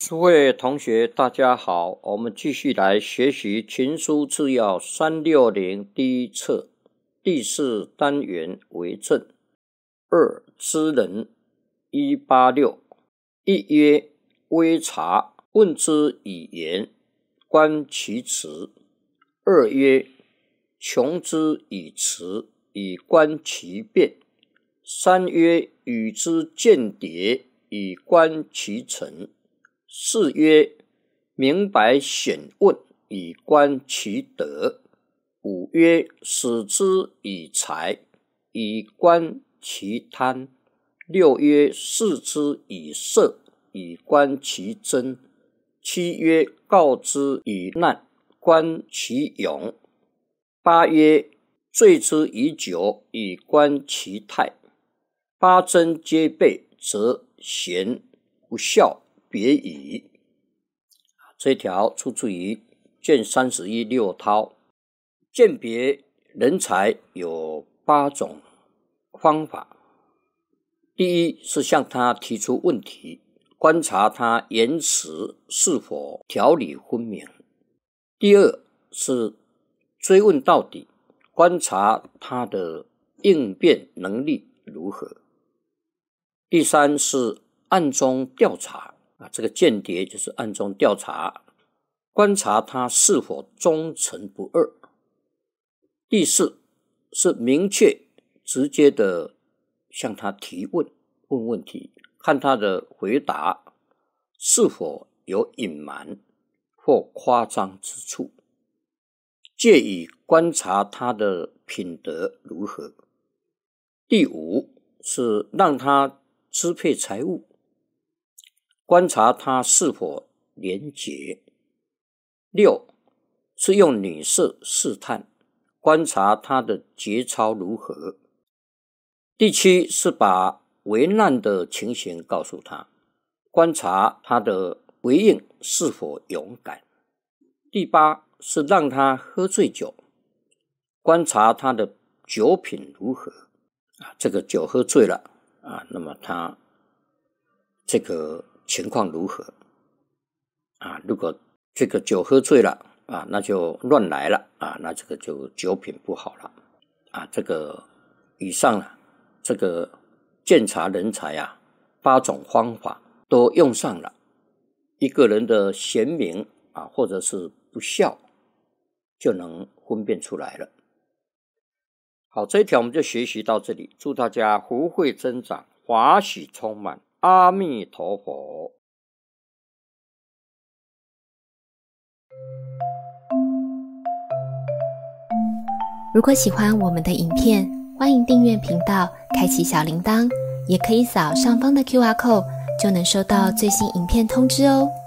诸位同学大家好，我们继续来学习群书治要360第一册第4单元为政。2知人。186。一曰微察，问之以言，观其辞。2曰穷之以辞，以观其变。3曰与之间谍，以观其诚。4曰明白显问，以观其德。5曰使之以财，以观其贪。6曰示之以色，以观其真。7曰告之以难，观其勇。8曰醉之以酒，以观其态。8真皆备，则贤不肖别矣。这条出自于卷31六韬。鉴别人才有8种方法。第一是向他提出问题，观察他言辞是否条理分明。第二是追问到底，观察他的应变能力如何。第三是暗中调查，这个间谍就是暗中调查，观察他是否忠诚不二。第四是明确直接的向他提问，问问题，看他的回答是否有隐瞒或夸张之处，借以观察他的品德如何。第五是让他支配财物，观察他是否廉洁。6是用女色试探，观察他的节操如何。第7是把为难的情形告诉他，观察他的回应是否勇敢。第8是让他喝醉酒，观察他的酒品如何。这个酒喝醉了那么他这个情况如何如果这个酒喝醉了那就乱来了那这个就酒品不好了这个以上这个鉴察人才8种方法都用上了，一个人的贤明或者是不孝就能分辨出来了。好，这一条我们就学习到这里，祝大家福慧增长，法喜充满，阿弥陀佛。 如果喜欢我们的影片，欢迎订阅频道，开启小铃铛，也可以扫上方的 QR code， 就能收到最新影片通知哦。